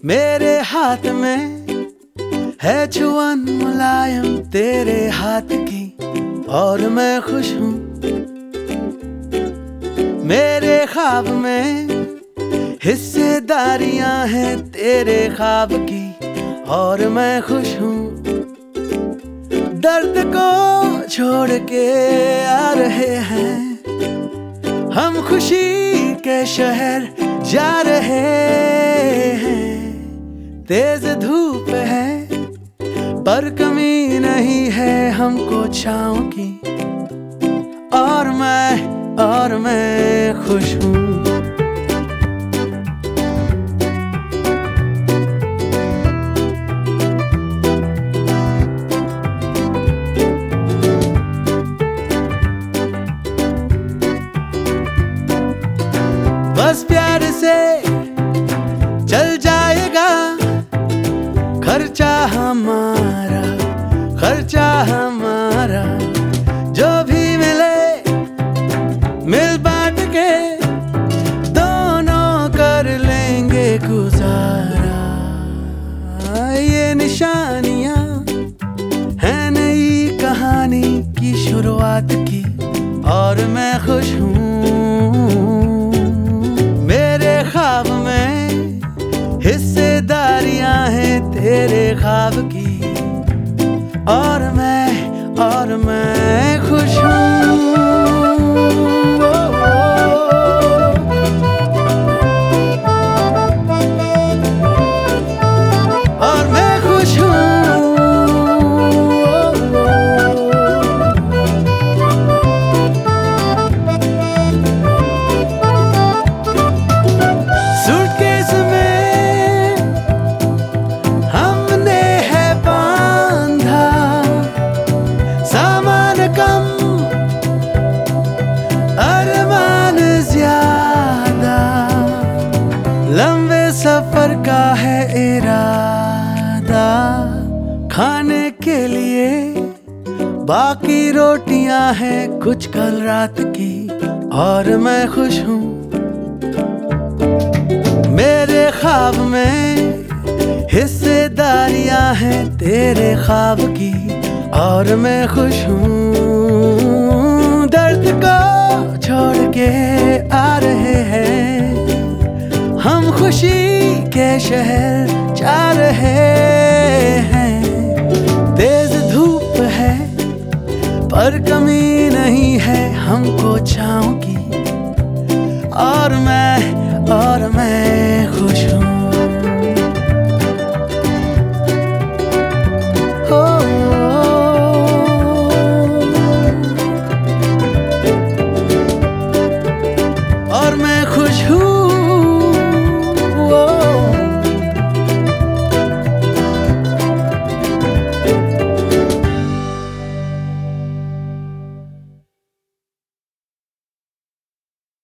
मेरे हाथ में है छुअन मुलायम तेरे हाथ की और मैं खुश हूँ। मेरे ख्वाब में हिस्सेदारियां हैं तेरे ख्वाब की और मैं खुश हूँ। दर्द को छोड़ के आ रहे हैं हम, खुशी के शहर जा रहे हैं। तेज धूप है पर कमी नहीं है हमको छाँव की, और मैं खुश हूँ। बस प्यार से चल जाएगा खर्चा हमारा, खर्चा हमारा। जो भी मिले मिल बांट के दोनों कर लेंगे गुजारा। ये निशानियां हैं नई कहानी की शुरुआत की, और मैं खुश हूँ। मेरे ख्वाब में हिस्सेदारियां हैं तेरे ख्वाब की, और मैं खुश हूँ। और मैं खुश हूँ। सूटकेस में हमने है बांधा सामान कम, अरमान ज्यादा। लंबे सफर का है इरादा, खाने के लिए बाकी रोटियां हैं कुछ कल रात की, और मैं खुश हूँ। मेरे ख्वाब में हिस्सेदारियां हैं तेरे ख्वाब की, और मैं खुश हूँ। दर्द को छोड़ के आ रहे हैं हम, खुशी के शहर जा रहे हैं। तेज धूप है पर कमी नहीं है हमको छाँव की,